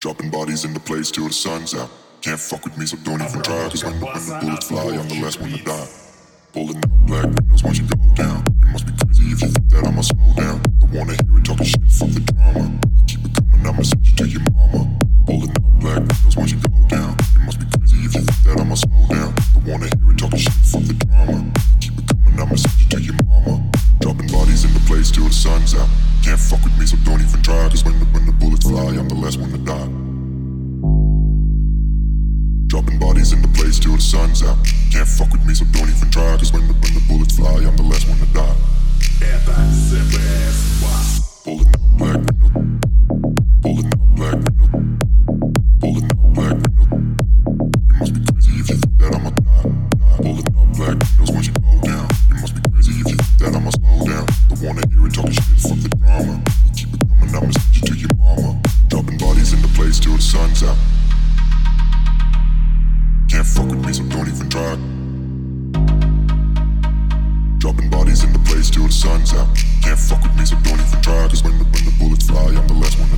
Dropping bodies in the place till the sun's out. Can't fuck with me, so don't even try. Cause when the bullets fly, I'm the last one to die. Pulling up black windows once you go down. You must be crazy if you think that I'ma slow down. Don't wanna hear it talking shit, fuck the drama. Keep it coming, I'ma send you to your mama. Pulling up black windows once you go down. You must be crazy if you think that I'ma slow down. Don't wanna hear it talking shit, fuck the drama. Keep it coming, I'ma send you to your mama. Dropping bodies in the place till the sun's out. Can't fuck with me, so don't even try. Cause when the bullets fly, I'm the last one to die. Dropping bodies in the place till the sun's out. Can't fuck with me, so don't even try. Cause when the bullets fly, I'm the last one to die. Pulling up black window. Pulling up black window. Pulling up black window. You must be crazy if you think that I'ma die. Pulling up black windows once you go down. You must be crazy if you think that I'ma slow down. Don't wanna hear it talking shit, fuck the drama. Keep it coming, I'ma send you to your mama. Dropping bodies in the place till the sun's out. Can't fuck with me, so don't even try. Dropping bodies in the place till the sun's out. Can't fuck with me, so don't even try. Cause when the bullets fly, I'm the last one